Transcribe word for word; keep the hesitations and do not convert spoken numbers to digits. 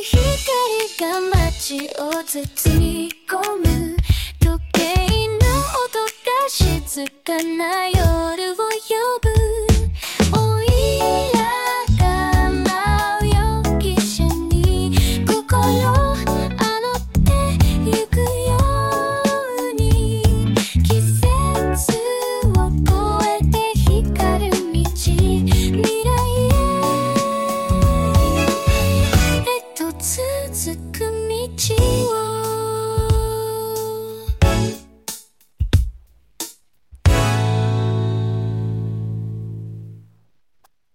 光が街を包み込む時計の音が静かな夜を呼ぶおいらが舞うよ汽車に心あのってゆくように季節を越えて光る道未来へと続く道を